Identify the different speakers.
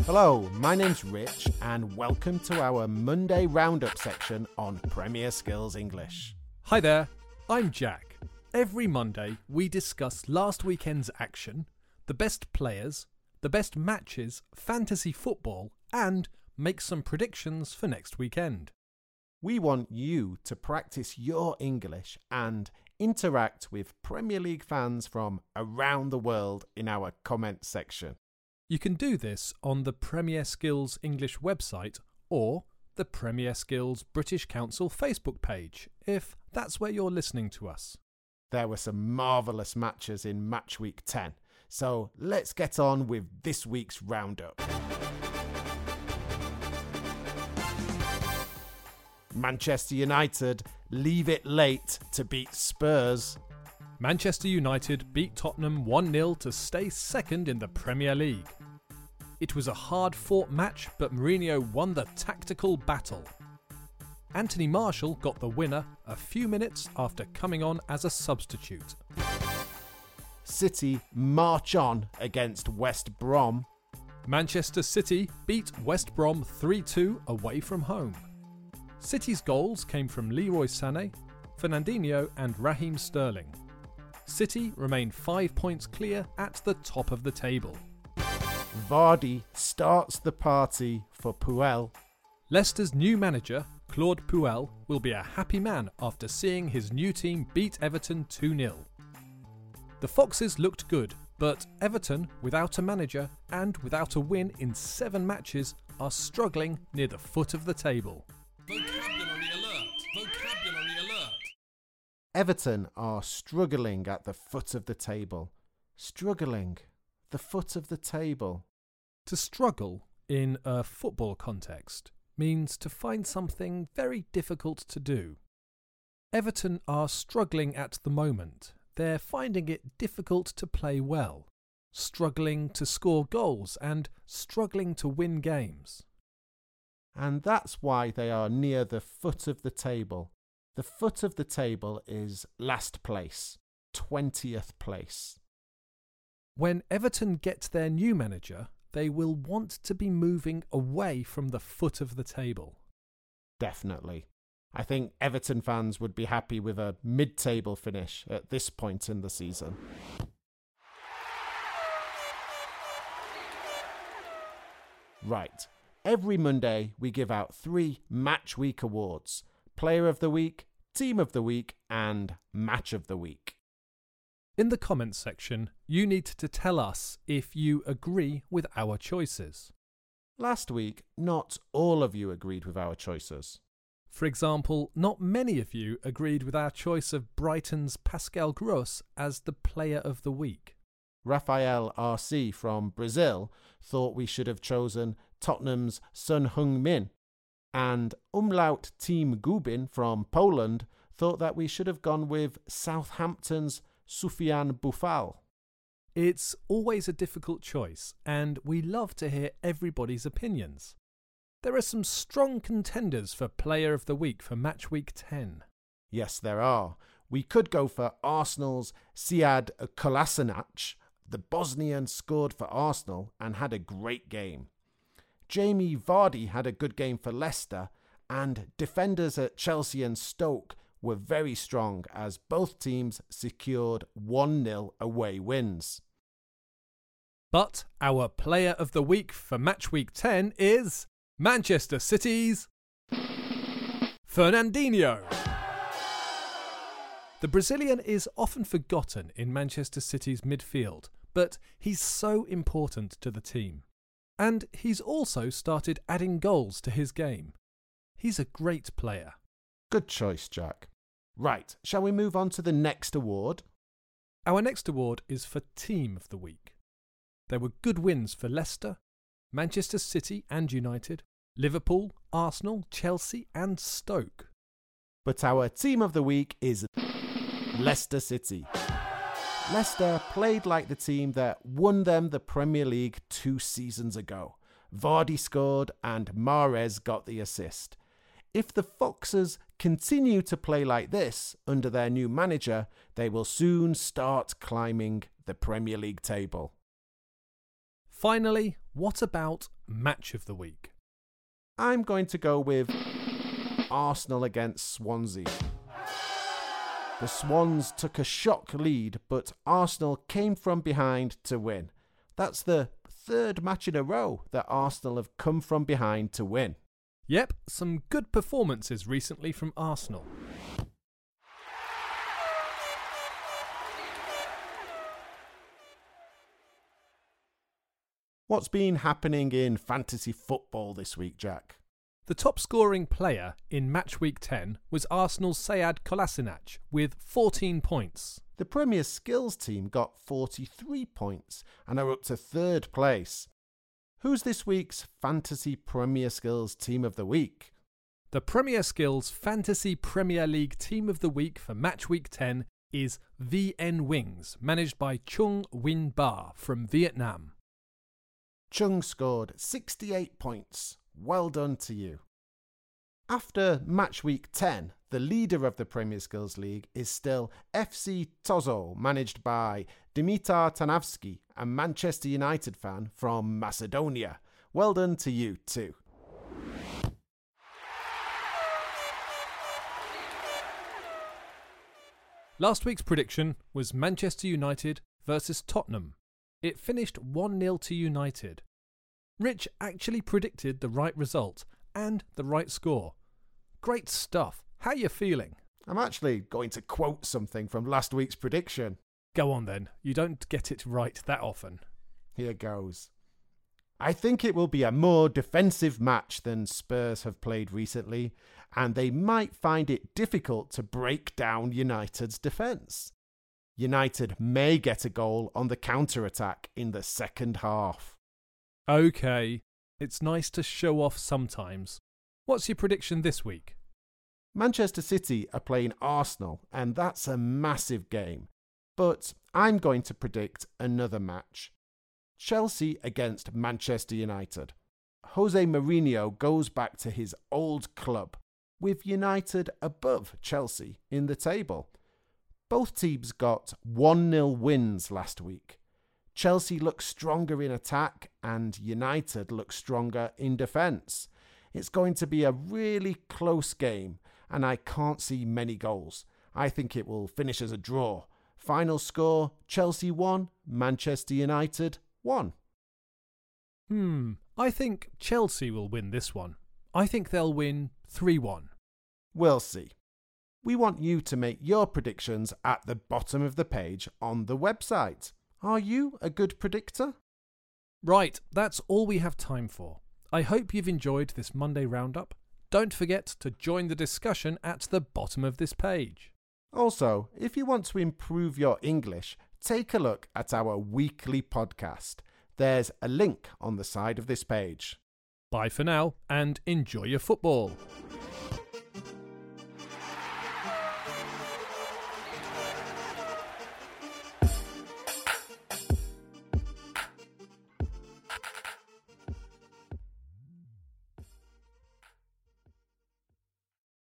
Speaker 1: Hello, my name's Rich and welcome to our Monday Roundup section on Premier Skills English.
Speaker 2: Hi there, I'm Jack. Every Monday we discuss last weekend's action, the best players, the best matches, fantasy football and make some predictions for next weekend.
Speaker 1: We want you to practice your English and interact with Premier League fans from around the world in our comments section.
Speaker 2: You can do this on the Premier Skills English website or the Premier Skills British Council Facebook page, if that's where you're listening to us.
Speaker 1: There were some marvellous matches in Match Week 10, so let's get on with this week's roundup. Manchester United leave it late to beat Spurs.
Speaker 2: Manchester United beat Tottenham 1-0 to stay second in the Premier League. It was a hard-fought match, but Mourinho won the tactical battle. Anthony Martial got the winner a few minutes after coming on as a substitute.
Speaker 1: City march on against West Brom.
Speaker 2: Manchester City beat West Brom 3-2 away from home. City's goals came from Leroy Sané, Fernandinho and Raheem Sterling. City remain 5 points clear at the top of the table.
Speaker 1: Vardy starts the party for Puel.
Speaker 2: Leicester's new manager, Claude Puel, will be a happy man after seeing his new team beat Everton 2-0. The Foxes looked good, but Everton, without a manager and without a win in 7 matches, are struggling near the foot of the table.
Speaker 3: Vocabulary alert! Vocabulary alert!
Speaker 1: Everton are struggling at the foot of the table. Struggling. The foot of the table.
Speaker 2: To struggle, in a football context, means to find something very difficult to do. Everton are struggling at the moment. They're finding it difficult to play well, struggling to score goals and struggling to win games.
Speaker 1: And that's why they are near the foot of the table. The foot of the table is last place, 20th place.
Speaker 2: When Everton get their new manager, they will want to be moving away from the foot of the table.
Speaker 1: Definitely. I think Everton fans would be happy with a mid-table finish at this point in the season. Right. Every Monday, we give out 3 Match Week awards: Player of the Week, Team of the Week, and Match of the Week.
Speaker 2: In the comments section, you need to tell us if you agree with our choices.
Speaker 1: Last week, not all of you agreed with our choices.
Speaker 2: For example, not many of you agreed with our choice of Brighton's Pascal Gross as the Player of the Week.
Speaker 1: Rafael RC from Brazil thought we should have chosen Tottenham's Son Heung-min, and Umlaut Team Gubin from Poland thought that we should have gone with Southampton's Soufiane Boufal.
Speaker 2: It's always a difficult choice, and we love to hear everybody's opinions. There are some strong contenders for Player of the Week for Match Week 10.
Speaker 1: Yes, there are. We could go for Arsenal's Sead Kolasinac. The Bosnian scored for Arsenal and had a great game. Jamie Vardy had a good game for Leicester, and defenders at Chelsea and Stoke were very strong as both teams secured 1-0 away wins.
Speaker 2: But our Player of the Week for Match Week 10 is Manchester City's Fernandinho. The Brazilian is often forgotten in Manchester City's midfield, but he's so important to the team. And he's also started adding goals to his game. He's a great player.
Speaker 1: Good choice, Jack. Right, shall we move on to the next award?
Speaker 2: Our next award is for Team of the Week. There were good wins for Leicester, Manchester City and United, Liverpool, Arsenal, Chelsea and Stoke.
Speaker 1: But our Team of the Week is Leicester City. Leicester played like the team that won them the Premier League 2 seasons ago. Vardy scored and Mahrez got the assist. If the Foxes continue to play like this under their new manager, they will soon start climbing the Premier League table.
Speaker 2: finally, what about Match of the Week?
Speaker 1: I'm going to go with Arsenal against Swansea. The Swans took a shock lead, but Arsenal came from behind to win. That's the third match in a row that Arsenal have come from behind to win.
Speaker 2: Yep, some good performances recently from Arsenal.
Speaker 1: What's been happening in fantasy football this week, Jack?
Speaker 2: The top scoring player in Match Week 10 was Arsenal's Sead Kolasinac with 14 points.
Speaker 1: The Premier Skills team got 43 points and are up to third place. Who's this week's Fantasy Premier Skills Team of the Week?
Speaker 2: The Premier Skills Fantasy Premier League Team of the Week for Match Week 10 is VN Wings, managed by Chung Win Ba from Vietnam.
Speaker 1: Chung scored 68 points. Well done to you. After Match Week 10, the leader of the Premier Skills League is still FC Tozo, managed by Dimitar Tanavsky, a Manchester United fan from Macedonia. Well done to you too.
Speaker 2: Last week's prediction was Manchester United versus Tottenham. It finished 1-0 to United. Rich actually predicted the right result and the right score. Great stuff. How are you feeling?
Speaker 1: I'm actually going to quote something from last week's prediction.
Speaker 2: Go on then. You don't get it right that often.
Speaker 1: Here goes. I think it will be a more defensive match than Spurs have played recently, and they might find it difficult to break down United's defence. United may get a goal on the counter-attack in the second half.
Speaker 2: OK, it's nice to show off sometimes. What's your prediction this week?
Speaker 1: Manchester City are playing Arsenal, and that's a massive game. But I'm going to predict another match. Chelsea against Manchester United. Jose Mourinho goes back to his old club, with United above Chelsea in the table. Both teams got 1-0 wins last week. Chelsea looks stronger in attack and United looks stronger in defence. It's going to be a really close game and I can't see many goals. I think it will finish as a draw. Final score, Chelsea 1, Manchester United 1.
Speaker 2: I think Chelsea will win this one. I think they'll win 3-1.
Speaker 1: We'll see. We want you to make your predictions at the bottom of the page on the website. Are you a good predictor?
Speaker 2: Right, that's all we have time for. I hope you've enjoyed this Monday roundup. Don't forget to join the discussion at the bottom of this page.
Speaker 1: Also, if you want to improve your English, take a look at our weekly podcast. There's a link on the side of this page.
Speaker 2: Bye for now and enjoy your football.